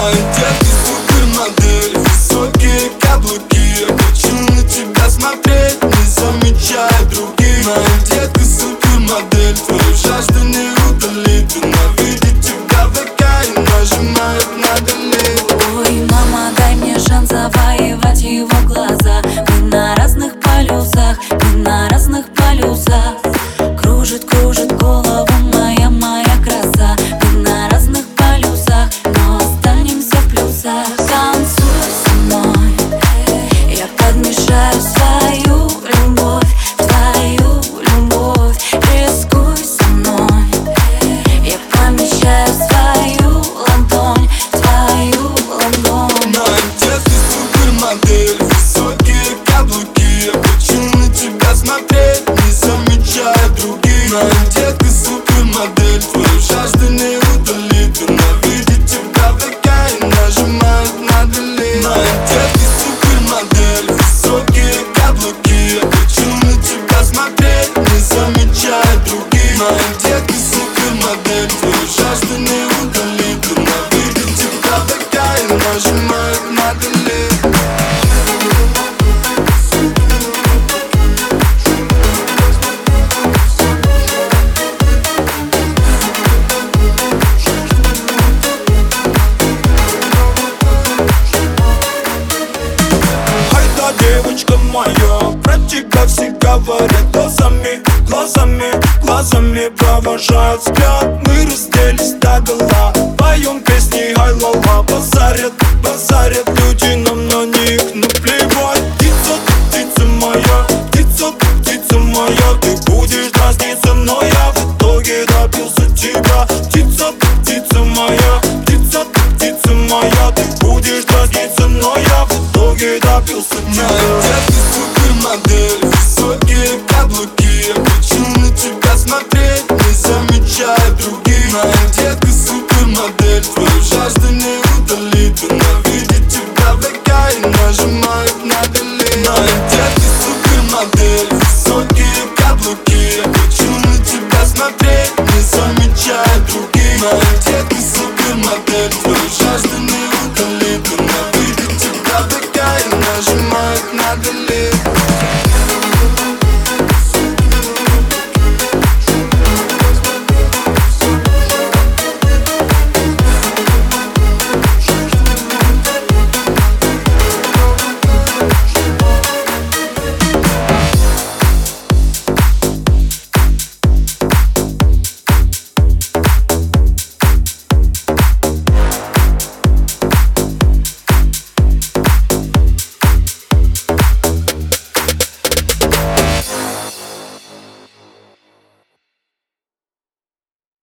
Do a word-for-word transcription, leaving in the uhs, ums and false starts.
Моя детка супермодель, высокие каблуки. Я хочу на тебя смотреть, не замечая других. Моя детка супермодель, твою жажду не удалит. Она видит тебя в ВК и нажимает на delete. Ой, мама, дай мне шанс завоевать его глаза. Мы на разных полюсах, мы на разных полюсах. Кружит, кружит голову моя, моя краса. Мы на разных полюсах, но останемся в плюсах. Танцуй со мной, я подмешаю свою любовь, твою любовь. Рискуй со мной, я помещаю свою ладонь, твою ладонь. Моя детка супермодель, высокие каблуки. Я хочу на тебя смотреть, не замечая других. Моя детка супермодель, твою жажду не удалит. Она видит тебя в ВК и нажимает на delete. Моя детка супермодель, высокие каблуки. Я хочу на тебя смотреть, не замечая других. Моя детка супермодель, твою жажду не удалит. Она видит тебя в ВК и нажимает на delete. Девочка моя, про тебя все говорят глазами, глазами, глазами провожают взгляд. Мы разделись догола, поем песни ай-ла-ла. Базарят, базарят люди нам на них наплевать. Птица, птица моя, птица, птица моя. Ты будешь дразниться, но я в итоге добился тебя. Птица, птица моя, птица, птица моя. Ты будешь дразниться, но я в итоге добился тебя. Моя детка супермодель, высокие каблуки. Я хочу на тебя смотреть, не замечая других. Моя детка супермодель, твою жажду не удалит. Она видит тебя в ВК и нажимает на delete. Моя детка супермодель, высокие каблуки. Я хочу на тебя смотреть, не замечая других. Моя детка супермодель, твою жажду не